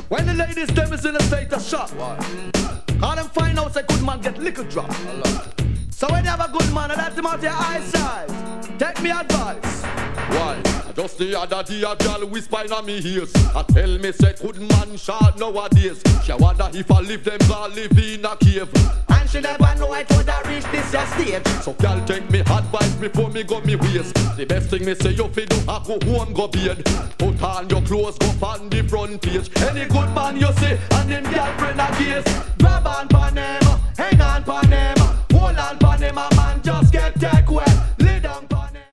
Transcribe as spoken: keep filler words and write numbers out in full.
When the ladies them is in a state of shock, all them find out a good man get liquor drop. So when you have a good man and that's him out your eyesight, take me advice. Why? Just the other day a girl whisper in me ears and tell me say good man short nowadays. She wonder if I live them all live in a cave. And she never know it would have reached this your stage. So girl take me advice before me go me waist. The best thing me say you fi do a go home go bed. Put on your clothes go on the front page. Any good man you see and him girlfriend a case.